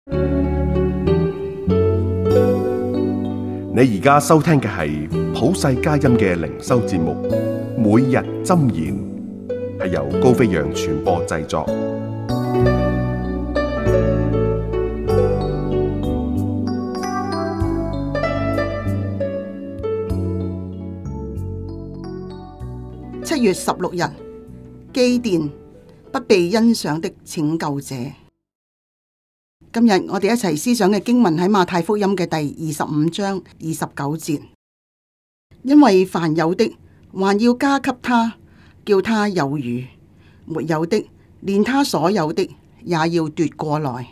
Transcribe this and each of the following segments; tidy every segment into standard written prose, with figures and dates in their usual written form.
你而家收聽嘅係普世佳音嘅靈修節目，每日箴言，係由高飛揚傳播製作。 7月16日，基甸，不被欣賞的拯救者。今日我哋一齊思想嘅經文喺馬太福音嘅第25章29節，因為凡有的還要加給他，叫他有餘；沒有的，連他所有的也要奪過來。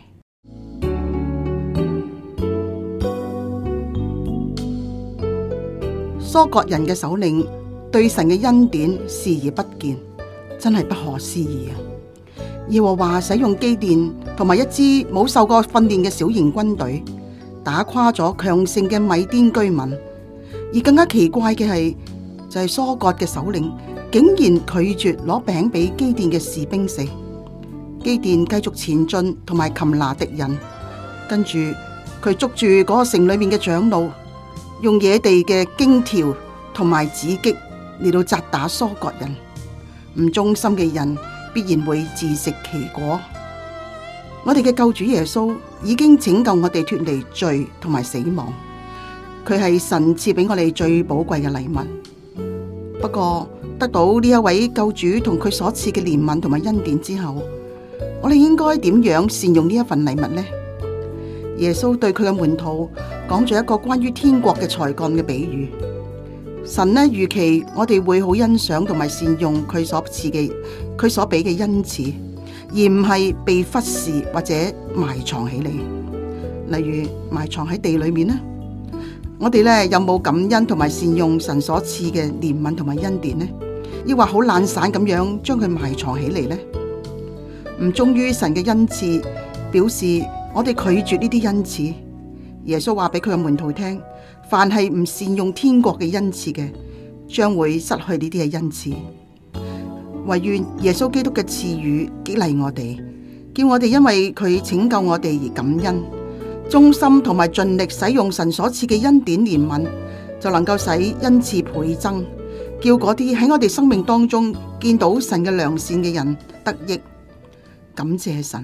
疏割人嘅首領對神嘅恩典視而不見，真係不可思議啊！耶和華使用基甸同埋一支冇受過訓練嘅小型軍隊，打垮咗強盛嘅米甸居民。而更加奇怪嘅係，就係疏割嘅首領竟然拒絕攞餅俾基甸嘅士兵食。基甸繼續前進同埋擒拿敵人，跟住佢捉住嗰個城裏面嘅長老，用野地嘅荊條同埋荊棘嚟到責打疏割人。唔忠心嘅人必然會自食其果。我哋嘅救主耶穌已經拯救我哋脫離罪同埋死亡，佢係神賜俾我哋最寶貴嘅禮物。不過得到呢一位救主同佢所賜嘅憐憫同埋恩典之後，我哋應該點樣善用呢一份禮物呢？耶穌對佢嘅門徒講咗一個關於天國嘅才幹嘅比喻。神呢，預期我哋會好欣賞同埋善用佢所賜嘅、佢所俾嘅恩賜，而唔係被忽視或者埋藏起嚟。例如埋藏喺地裏面呢，我哋呢有冇感恩同埋善用神所賜嘅憐憫同埋恩典呢？抑或好懶散咁樣將佢埋藏起嚟呢？唔忠於神嘅恩賜，表示我哋拒絕呢啲恩賜。耶穌話俾佢嘅門徒聽，凡係唔善用天國嘅恩賜嘅，將會失去呢啲嘅恩賜。惟願耶穌基督嘅賜予激勵我哋，叫我哋因為佢拯救我哋而感恩，忠心同埋盡力使用神所賜嘅恩典憐憫，就能夠使恩賜倍增，叫嗰啲喺我哋生命當中見到神嘅良善嘅人得益。感謝神。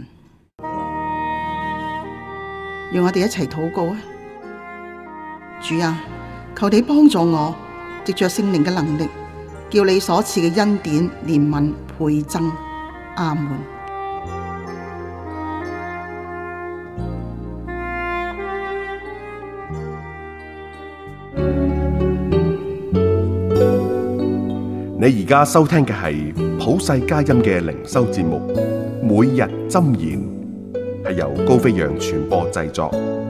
讓我哋一齊禱告啊！主啊，求你幫助我，藉着聖靈嘅能力，叫你所賜嘅恩典憐憫倍增。阿門。 你而家收聽嘅係普世佳音嘅靈修節目，每日箴言，係由高飛揚傳播製作。